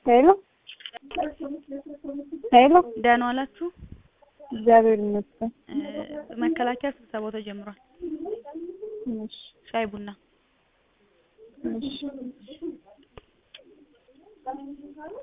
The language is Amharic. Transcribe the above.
ሄሎ ሄሎ ደህና ዋላችሁ? እግዚአብሔር ይመስገን። መከላከያ ስብሰባው ተጀምሯል። እሺ ሻይ ቡና እሺ